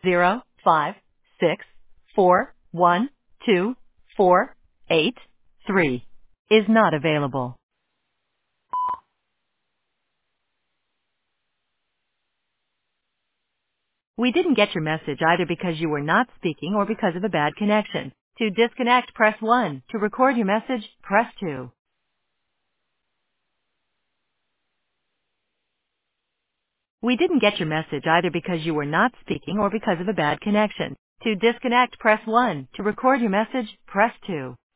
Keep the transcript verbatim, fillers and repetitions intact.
zero five six four one two four eight three is not available. We didn't get your message either because you were not speaking or because of a bad connection. To disconnect, press one. To record your message, press two. We didn't get your message either because you were not speaking or because of a bad connection. To disconnect, press one. To record your message, press two.